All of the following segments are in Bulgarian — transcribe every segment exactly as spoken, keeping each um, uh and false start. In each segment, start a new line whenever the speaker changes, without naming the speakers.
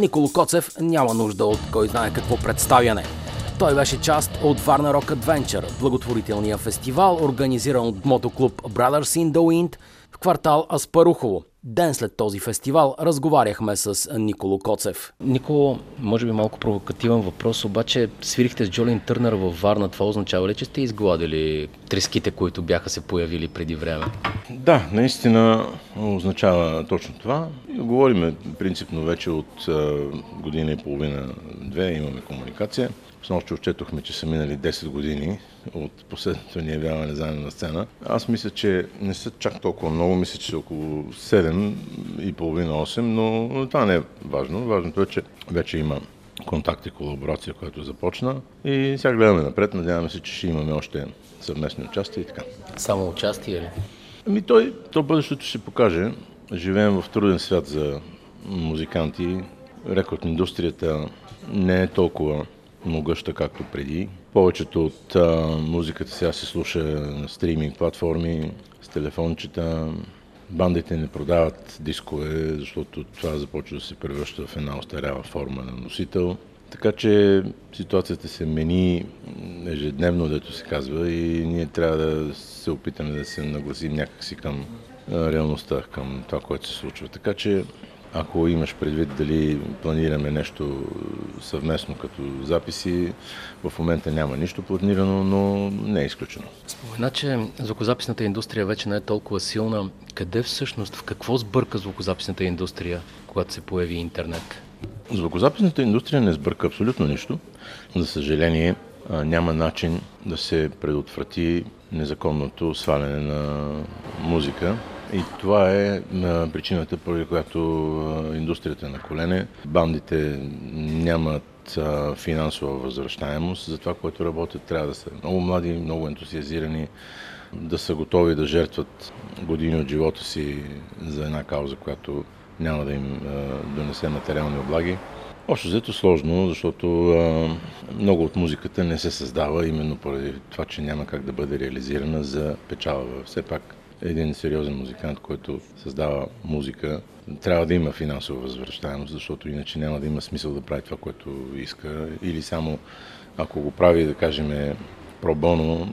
Николо Коцев няма нужда от кой знае какво представяне. Той беше част от Варна Rock Adventure, благотворителния фестивал, организиран от мотоклуб Brothers in the Wind в квартал Аспарухово. Ден след този фестивал разговаряхме с Николо Коцев. Николо, може би малко провокативен въпрос, обаче свирихте с Джолин Търнър във Варна. Това означава ли, че сте изгладили треските, които бяха се появили преди време?
Да, наистина означава точно това. Говориме принципно вече от година и половина-две, имаме комуникация. Снощи отчетохме, че са минали десет години от последното ни явяване заедно на сцена. Аз мисля, че не са чак толкова много, мисля, че са около седем и половина-осем, но това не е важно. Важното е, че вече има контакт и колаборация, която започна и сега гледаме напред. Надяваме се, че ще имаме още съвместни участия и така.
Само участие ли?
Ами той, то бъдещето ще покаже. Живеем в труден свят за музиканти. Рекорд индустрията не е толкова могъща, както преди. Повечето от а, музиката сега се слуша на стриминг платформи, с телефончета. Бандите не продават дискове, защото това започва да се превръща в една остаряла форма на носител. Така че ситуацията се мени ежедневно, дето се казва, и ние трябва да се опитаме да се нагласим някакси към а, реалността, към това, което се случва. Така че ако имаш предвид дали планираме нещо съвместно като записи, в момента няма нищо планирано, но не е изключено.
Спомена, че звукозаписната индустрия вече не е толкова силна. Къде всъщност, в какво сбърка звукозаписната индустрия, когато се появи интернет?
Звукозаписната индустрия не сбърка абсолютно нищо. За съжаление, няма начин да се предотврати незаконното сваляне на музика. И това е причината, поради която индустрията е на колене. Бандите нямат финансова възвръщаемост за това, което работят. Трябва да са много млади, много ентусиазирани, да са готови да жертват години от живота си за една кауза, която няма да им донесе материални облаги. Общо взето сложно, защото а, много от музиката не се създава именно поради това, че няма как да бъде реализирана за печалба. Все пак един сериозен музикант, който създава музика, трябва да има финансова възвръщаемост, защото иначе няма да има смисъл да прави това, което иска. Или само ако го прави, да кажем, пробоно,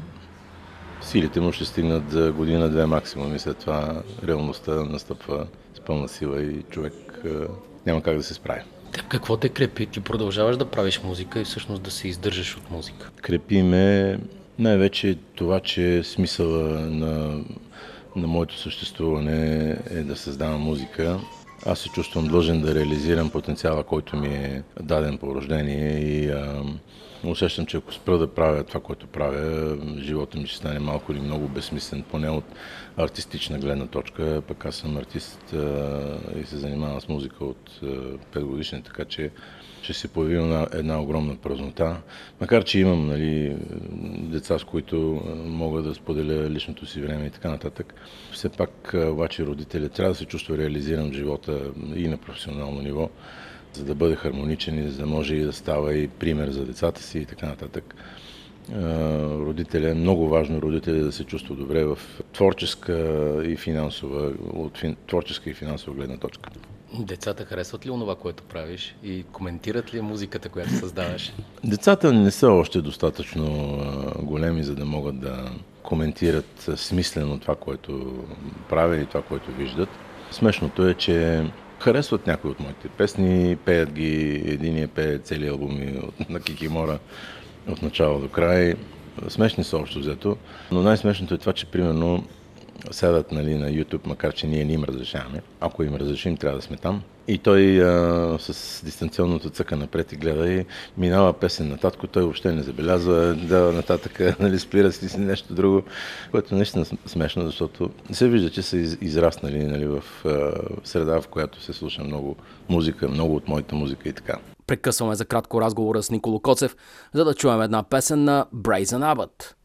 силите му ще стигнат за година-две максимум и след това реалността настъпва с пълна сила и човек а, няма как да се справи.
Какво те крепи? Ти продължаваш да правиш музика и всъщност да се издържаш от музика?
Крепи ме най-вече това, че смисъла на, на моето съществуване е да създавам музика. Аз се чувствам длъжен да реализирам потенциала, който ми е даден по рождение и а, усещам, че ако спра да правя това, което правя, живота ми ще стане малко или много безсмислен, поне от артистична гледна точка. Пък аз съм артист а, и се занимавам с музика от пет годишни, така че ще се появи една, една огромна празнота. Макар че имам, нали, деца, с които мога да споделя личното си време и така нататък. Все пак обаче родителят трябва да се чувства реализиран в живота и на професионално ниво, за да бъде хармоничен и за да може и да става и пример за децата си и така нататък. Родителя е много важно, родителя да се чувства добре в творческа и финансова, от фин, творческа и финансова гледна точка.
Децата харесват ли онова, което правиш и коментират ли музиката, която създаваш?
Децата не са още достатъчно големи, за да могат да коментират смислено това, което правя и това, което виждат. Смешното е, че харесват някои от моите песни, пеят ги, единия пее цели албуми на Кикимора от начало до край. Смешни са общо взето, но най-смешното е това, че примерно сядат, нали, на YouTube, макар че ние не им разрешаваме. Ако им разрешим, трябва да сме там. И той а, с дистанционното цъка напред и гледа и минава песен на татко, той въобще не забелязва, да, нататък, нали, спира си нещо друго, което е наистина смешно, защото се вижда, че са из, израснали, нали, в а, среда, в която се слуша много музика, много от моята музика и така.
Прекъсваме за кратко разговора с Николо Коцев, за да чуем една песен на Brazen Abbott.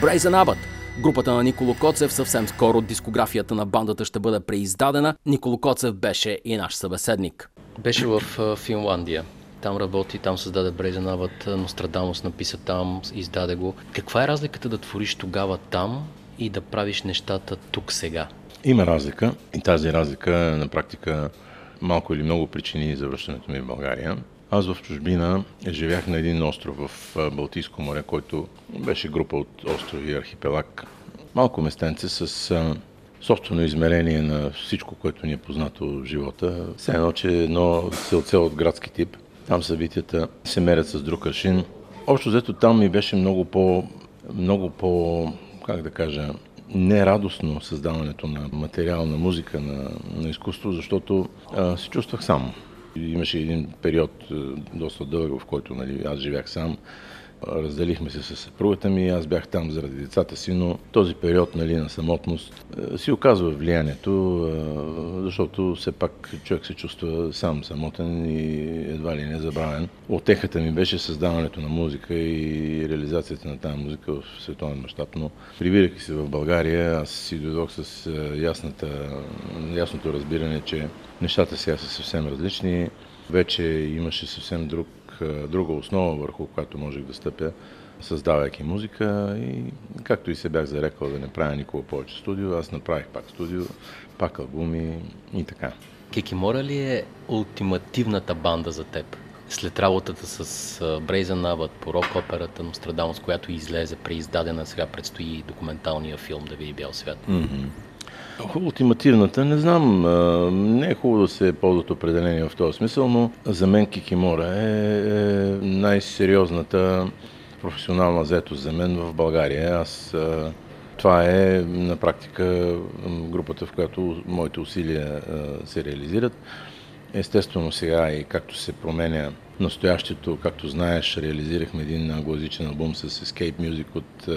Brazen Abbott. Групата на Николо Коцев, съвсем скоро дискографията на бандата ще бъде преиздадена. Николо Коцев беше и наш събеседник.
Беше в Финландия. Там работи, там създаде Brazen Abbott, Нострадамус написа там, издаде го. Каква е разликата да твориш тогава там и да правиш нещата тук сега?
Има разлика и тази разлика на практика малко или много причини за връщането ми в България. Аз в чужбина живях на един остров в Балтийско море, който беше група от острови архипелаг. Малко местенце с а, собствено измерение на всичко, което ни е познато в живота. Все едно, че едно селце от градски тип. Там събитията се мерят с друг аршин. Общо взето там ми беше много по, много по, как да кажа, нерадостно създаването на материал, на музика, на, на изкуство, защото а, се чувствах сам. Имаше един период доста дълъг, в който, нали, аз живях сам. Разделихме се с съпругата ми, аз бях там заради децата си, но този период, нали, на самотност си оказва влиянието, защото все пак човек се чувства сам, самотен и едва ли не забравен. Утехата ми беше създаването на музика и реализацията на тази музика в световен мащаб, но прибирайки се в България, аз си дойдох с ясната, ясното разбиране, че нещата сега са съвсем различни. Вече имаше съвсем друг друга основа, върху която можех да стъпя, създавайки музика, и както и се бях зарекал да не правя никога повече студио, аз направих пак студио, пак албуми и така.
Кикимора ли е ултимативната банда за теб? След работата с Brazen Abbott по рок-операта Нострадамус, която излезе преиздадена, сега предстои документалния филм да види бял свят.
Mm-hmm. Ултимативната, не знам, не е хубаво да се ползват определения в този смисъл, но за мен Кикимора е, е най-сериозната професионална заетост за мен в България. Аз, това е на практика групата, в която моите усилия се реализират. Естествено сега, и както се променя настоящето, както знаеш, реализирахме един англоязичен албум с Escape Music от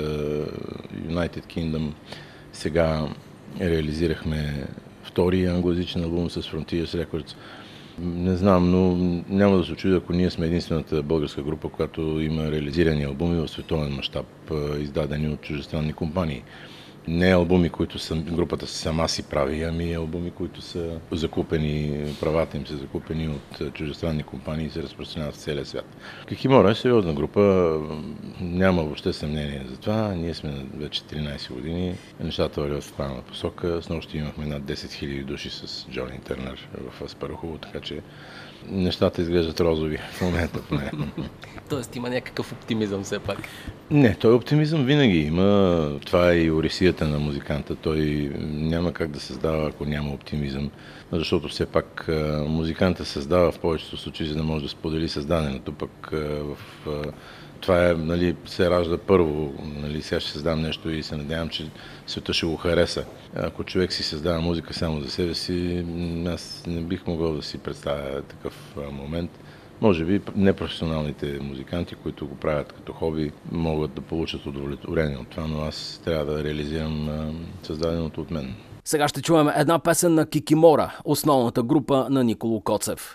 United Kingdom. Сега реализирахме втори англоязичен албум с Frontiers Records. Не знам, но няма да се очудя, ако ние сме единствената българска група, която има реализирани албуми в световен мащаб, издадени от чуждестранни компании. Не албуми, които съм, групата сама си прави, ами албуми, които са закупени, правата им са закупени от чуждестранни компании и се разпространяват в целия свят. Кикимора е сериозна група, няма въобще съмнение за това. Ние сме вече тринайсет години, нещата вървят в правилна посока. С нощи имахме над десет хиляди души с Джони Търнър в Аспарухово, така че нещата изглеждат розови в момента поне.
Тоест има някакъв оптимизъм все пак.
Не, той оптимизъм винаги има. Това е и орисията на музиканта. Той няма как да създава, ако няма оптимизъм. Защото все пак музиканта създава в повечето случаи, за да може да сподели създаденото. Пък в това е, нали, се ражда първо. Нали, сега ще създам нещо и се надявам, че света ще го хареса. Ако човек си създава музика само за себе си, аз не бих могъл да си представя такъв момент. Може би непрофесионалните музиканти, които го правят като хоби, могат да получат удовлетворение от това, но аз трябва да реализирам създаденото от мен.
Сега ще чуем една песен на Кикимора, основната група на Николо Коцев.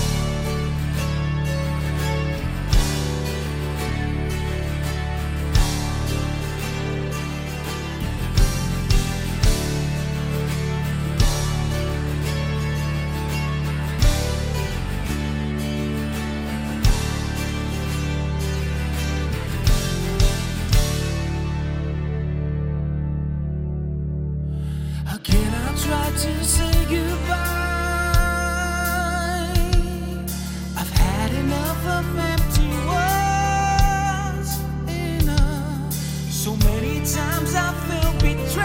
To say goodbye, I've had enough of empty words. Enough. So many times I felt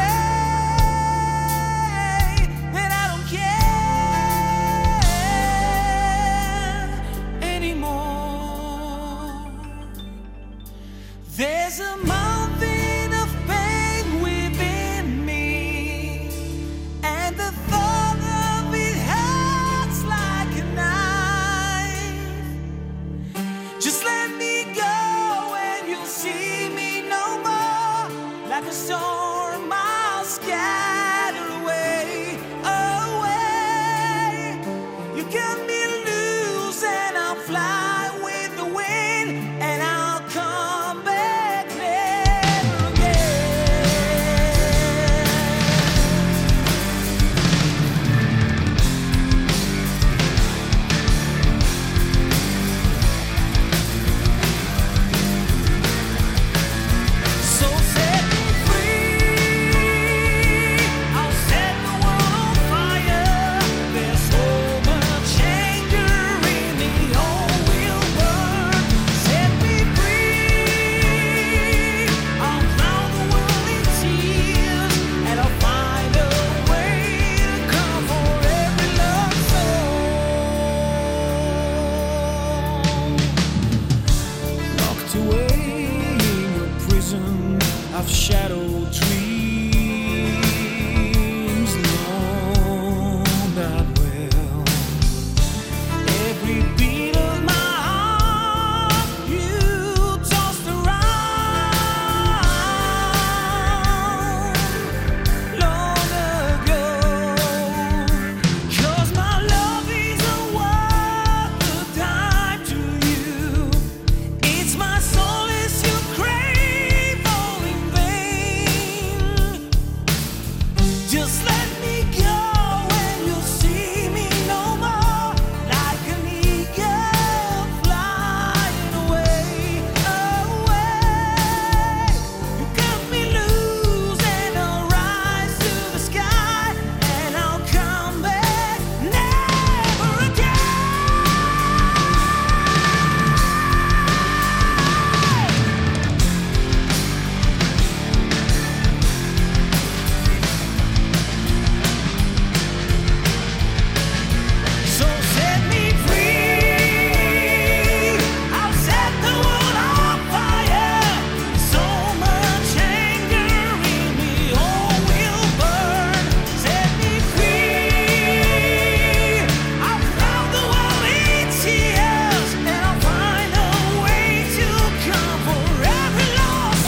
betrayed, and I don't care anymore. There's a mountain of pain within me. The thought of it hurts like a knife. Just let me go and you'll see me no more. Like a storm I'll scatter away, away. You cut me loose and I'll fly with the wind, and I'll come back never again. that old dreams know that well. Every beat of my heart you tossed around long ago. 'Cause my love isn't worth the time to you. It's my solace you crave all in vain. Just let me go and you'll see me no more. Like an eagle flying away, away. You cut me loose and I'll rise to the sky, and I'll come back never again. So set me free, I'll set the world on fire. So much anger in me, all will burn. Set me free, I'll drown the world in tears, and I'll find a way to come for every lost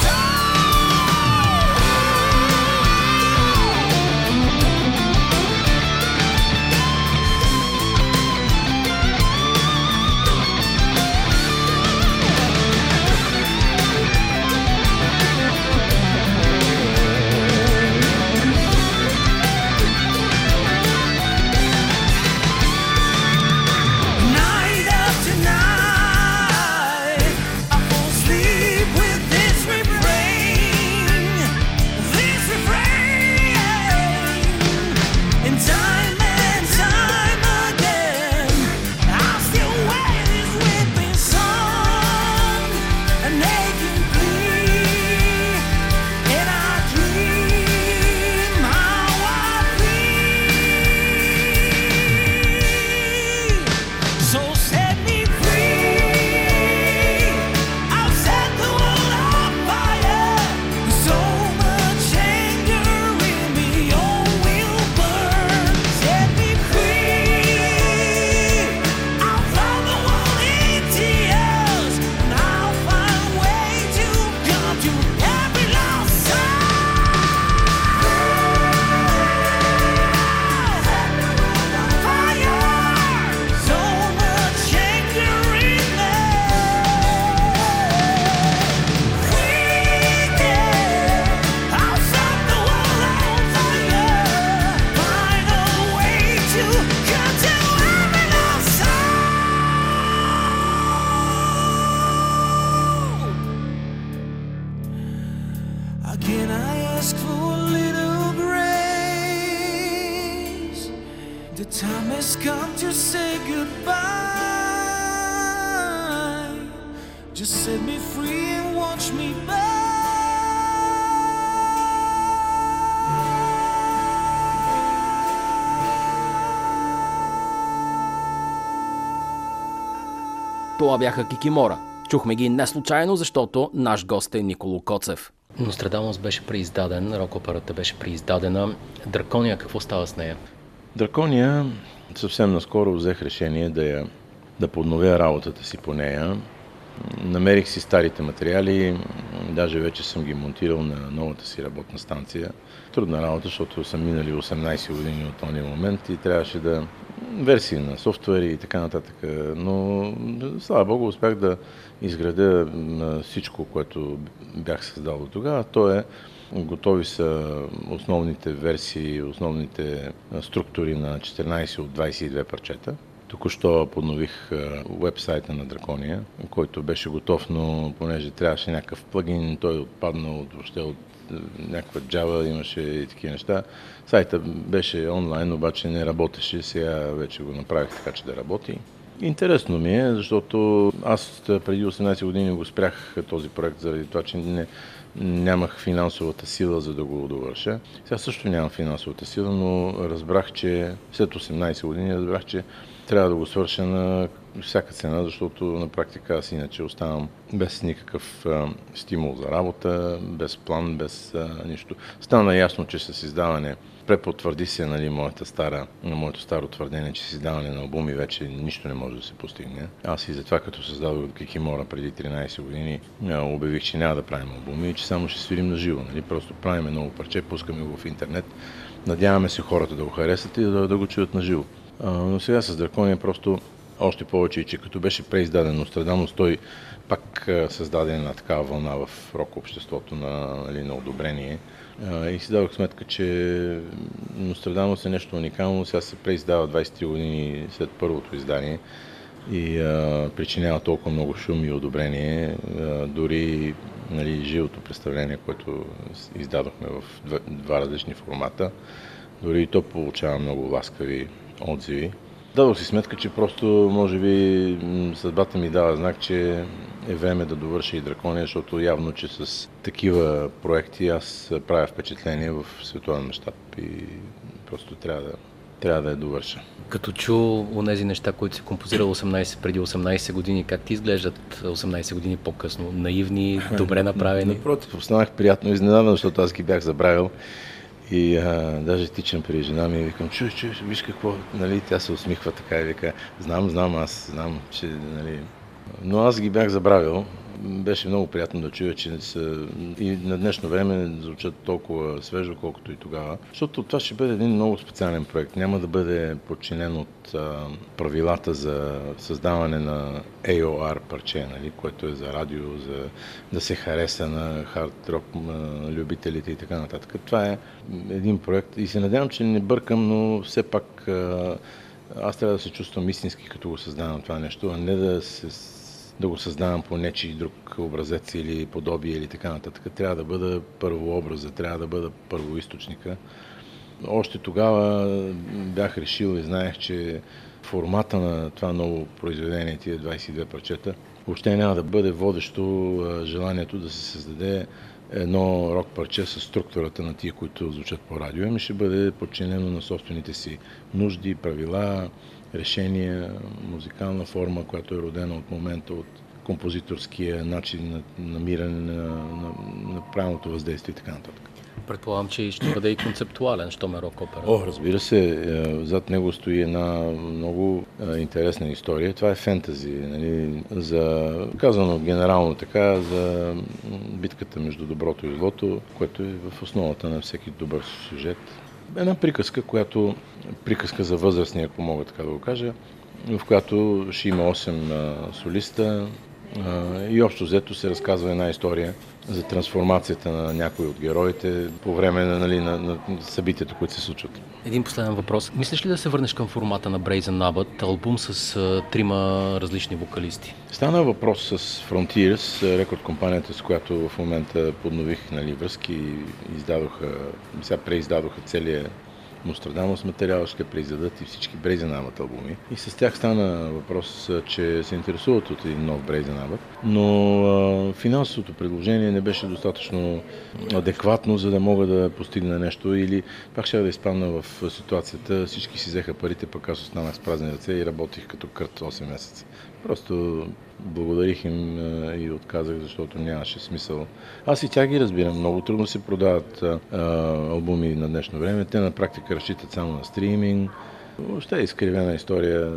night after night, I fall asleep with this refrain, this refrain, and time and time again, I still wear this whipping song, an aching plea, and I dream how I breathe. So set me free, I'll set the world on fire. So much anger in me, all will burn. Set me free, I'll drown the world in tears, and I'll find a way to come to every lost soul. Fire, so much anger in me. Freaking, I'll set the world on fire. Find a way to come to every lost soul. Again, I ask for a little grace. The time has come to say goodbye. Just set me free and watch me burn.
Това бяха Кикимора. Чухме ги не случайно, защото наш гост е Николо Коцев.
Нострадамус беше преиздаден, рок-операта беше преиздадена. Дракония, какво става с нея?
Дракония съвсем наскоро взех решение да, я, да подновя работата си по нея. Намерих си старите материали, даже вече съм ги монтирал на новата си работна станция. Трудна работа, защото са минали осемнайсет години от този момент и трябваше да версии на софтуери и така нататък. Но, слава Богу, успях да изградя всичко, което бях създал до тогава. То е, готови са основните версии, основните структури на четиринайсет от двайсет и две парчета. Току-що поднових уебсайта на Дракония, който беше готов, но понеже трябваше някакъв плагин, той отпадна от, въобще от някаква Java, имаше и такива неща. Сайта беше онлайн, обаче не работеше, сега вече го направих така, че да работи. Интересно ми е, защото аз преди осемнайсет години го спрях този проект заради това, че не, нямах финансовата сила, за да го довърша. Сега също нямам финансовата сила, но разбрах, че след осемнайсет години разбрах, че трябва да го свърша на всяка цена, защото на практика аз иначе оставам без никакъв а, стимул за работа, без план, без а, нищо. Стана ясно, че с издаване препотвърди се, нали, моята стара, моето старо твърдение, че с издаване на албуми вече нищо не може да се постигне. Аз и затова, като създадох Кикимора преди тринайсет години, обявих, че няма да правим албуми и че само ще свирим на живо. Нали? Просто правим ново парче, пускаме го в интернет. Надяваме се хората да го харесат и да, да го чуят на живо. Но сега с Дракония просто още повече, че като беше преиздаден Нострадамус, той пак създаде една такава вълна в рок обществото на, нали, на одобрение. И си дадох сметка, че Нострадамус е нещо уникално. Сега се преиздава двайсет и три години след първото издание и а, причинява толкова много шум и одобрение. А, дори, нали, живото представление, което издадохме в два, два различни формата, дори и то получава много ласкави отзиви. Дадох си сметка, че просто, може би, съдбата ми дава знак, че е време да довърша и Дракония, защото явно, че с такива проекти аз правя впечатление в световен мащаб и просто трябва да, трябва да я довърша.
Като чу онези неща, които си композирал осемнайсет, преди осемнайсет години, как ти изглеждат осемнайсет години по-късно? Наивни, добре направени?
Напротив, останах приятно изненадан, защото аз ги бях забравил. И а, даже тичам при жена ми и викам, чуй, чуй, виж какво, нали, тя се усмихва така и вика, знам, знам, аз знам, че, нали, но аз ги бях забравил. Беше много приятно да чуя, че са и на днешно време звучат толкова свежо, колкото и тогава. Защото това ще бъде един много специален проект. Няма да бъде подчинен от а, правилата за създаване на ей о ар парче, нали, което е за радио, за да се хареса на хард рок любителите и така нататък. Това е един проект и се надявам, че не бъркам, но все пак а, аз трябва да се чувствам истински, като го създавам това нещо, а не да се да го създавам по нечий друг образец или подобие или така нататък. Трябва да бъда първообраза, трябва да бъда първоизточника. Още тогава бях решил и знаех, че формата на това ново произведение, тия двайсет и две парчета, въобще няма да бъде водещо желанието да се създаде едно рок парче с структурата на тия, които звучат по радио. Ами ще бъде подчинено на собствените си нужди, правила, решения, музикална форма, която е родена от момента, от композиторския начин на намиране на, на, на правилното въздействие и така нататък.
Предполагам, че ще бъде и концептуален, що ме рок опера.
О, разбира се, зад него стои една много интересна история. Това е фентази, нали, за, казано генерално така, за битката между доброто и злото, което е в основата на всеки добър сюжет. Една приказка, която приказка за възрастни, ако мога така да го кажа, в която ще има осем а, солиста а, и общо взето се разказва една история за трансформацията на някои от героите по време на, нали, на, на събитията, които се случват.
Един последен въпрос. Мислиш ли да се върнеш към формата на Brazen Abbott, албум с а, трима различни вокалисти?
Стана въпрос с Frontiers, рекорд компанията, с която в момента поднових, нали, връзки и издадоха, сега преиздадоха целия Нострадамус материал, ще преиздадат и всички Brazen Abbott албуми. И с тях стана въпрос, че се интересуват от един нов Brazen Abbott, но а, финансовото предложение не беше достатъчно адекватно, за да мога да постигна нещо, или пак ще да изпадна в ситуацията, всички си взеха парите, пък аз останах с празни ръце и работих като кърт осем месеца. Просто благодарих им и отказах, защото нямаше смисъл. Аз и тя ги разбирам. Много трудно се продават а, албуми на днешно време. Те на практика разчитат само на стриминг. Въобще е изкривена история.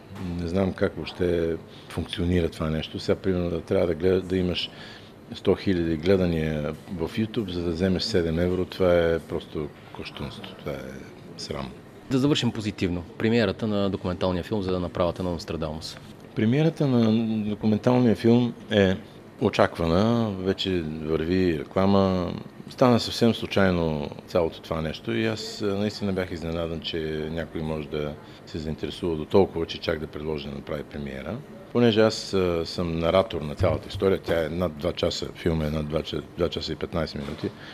Не знам как въобще функционира това нещо. Сега, примерно, да трябва да, гледа, да имаш сто хиляди гледания в YouTube, за да вземеш седем евро. Това е просто кощунство. Това е срам.
Да завършим позитивно. Премиерата на документалния филм за направата на Нострадамус.
Премиерата на документалния филм е очаквана, вече върви реклама. Стана съвсем случайно цялото това нещо и аз наистина бях изненадан, че някой може да се заинтересува до толкова, че чак да предложи да направи премиера. Понеже аз съм наратор на цялата история, тя е над два часа, филм е над два часа и петнайсет минути.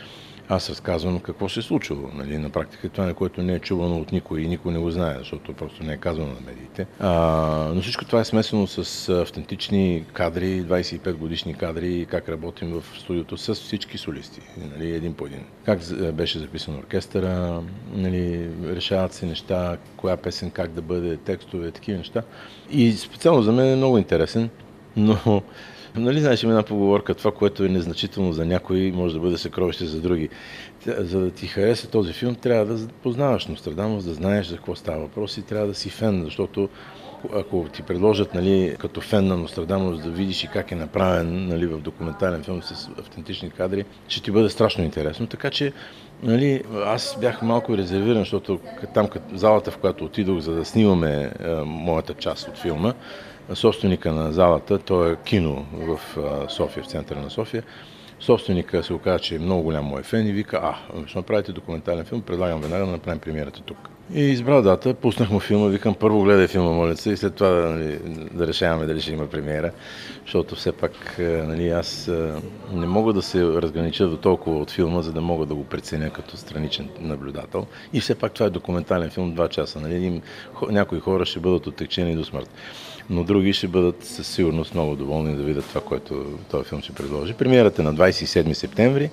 аз разказвам какво се е случило. Нали? На практика това е, което не е чувано от никой и никой не го знае, защото просто не е казано на медиите. А, но всичко това е смесено с автентични кадри, двадесет и пет годишни кадри, как работим в студиото с всички солисти, нали? Един по един. Как беше записан оркестъра, нали? Решават се неща, коя песен как да бъде, текстове, такива неща. И специално за мен е много интересен, но нали знаеш, има една поговорка, това, което е незначително за някой, може да бъде съкровище за други. За да ти хареса този филм, трябва да познаваш Нострадамус, да знаеш за какво става въпрос и трябва да си фен, защото ако ти предложат, нали, като фен на Нострадамус да видиш и как е направен, нали, в документален филм с автентични кадри, ще ти бъде страшно интересно. Така че, нали, аз бях малко резервиран, защото там залата, в която отидох, за да снимаме а, моята част от филма, собственика на залата, той е кино в София, в центъра на София. Собственика се оказа, че е много голям мой фен и вика, а, ще направите документален филм, предлагам веднага да направим премиерата тук. И избрал дата, пуснах му филма, викам, първо гледай филма, моля се, и след това нали, да решаваме дали ще има премиера, защото все пак нали, аз не мога да се разгранича до толкова от филма, за да мога да го преценя като страничен наблюдател. И все пак това е документален филм, два часа. Нали, някои хора ще бъдат оттекчени до смърт, но други ще бъдат със сигурност много доволни да видят това, което този филм ще предложи. Премиерата е на двадесет и седми септември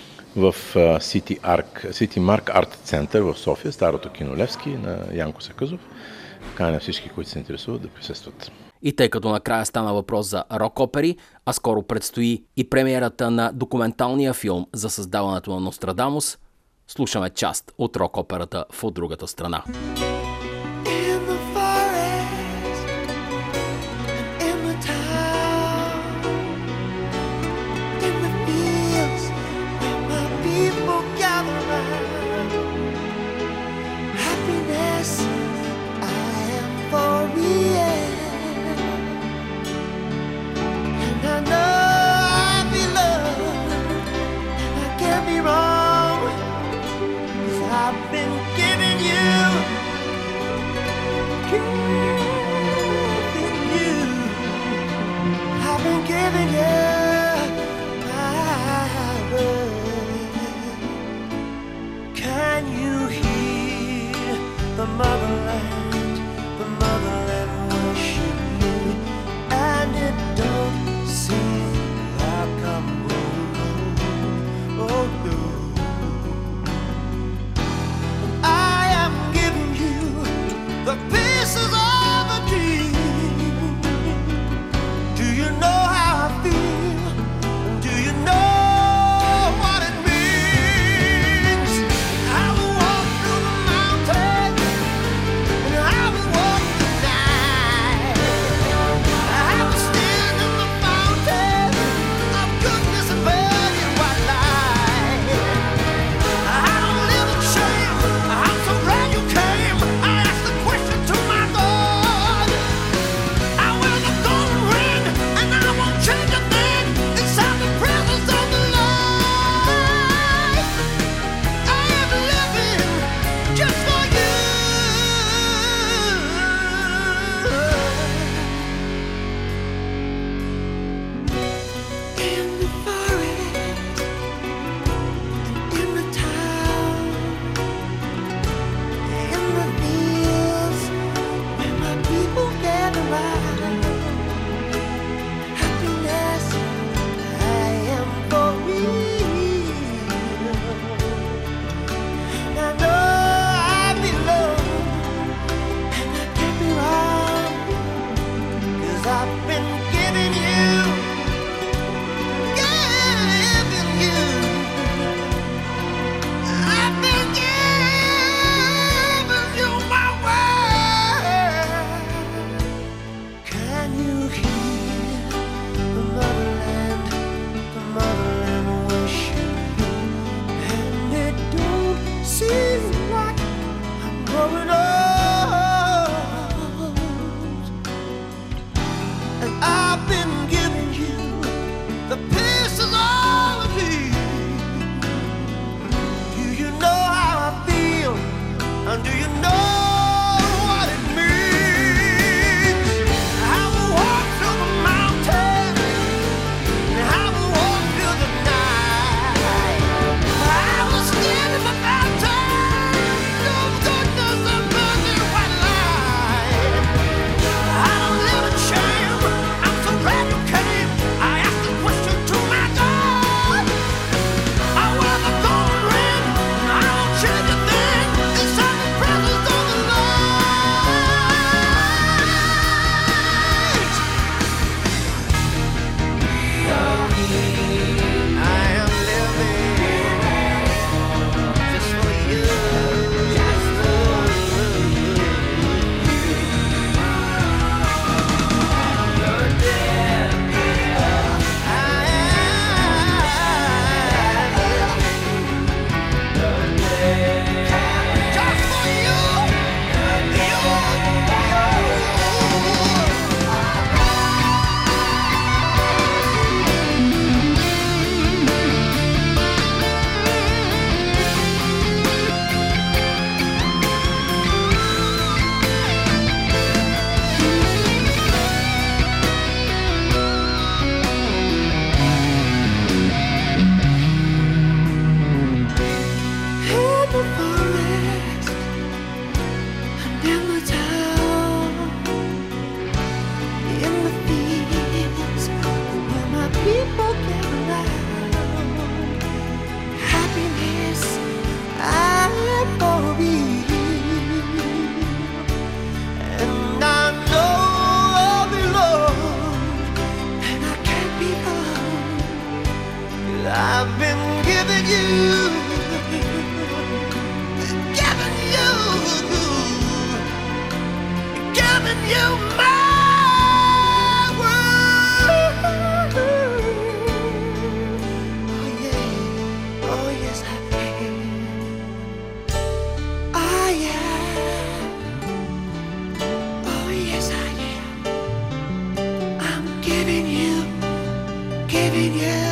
в City Arc, City Mark Art Center в София, старото кино Левски на Янко Сакъзов. Каня всички, които се интересуват, да присъстват.
И тъй като накрая стана въпрос за рок-опери, а скоро предстои и премиерата на документалния филм за създаването на Нострадамус, слушаме част от рок-операта в От другата страна.
I living, yeah.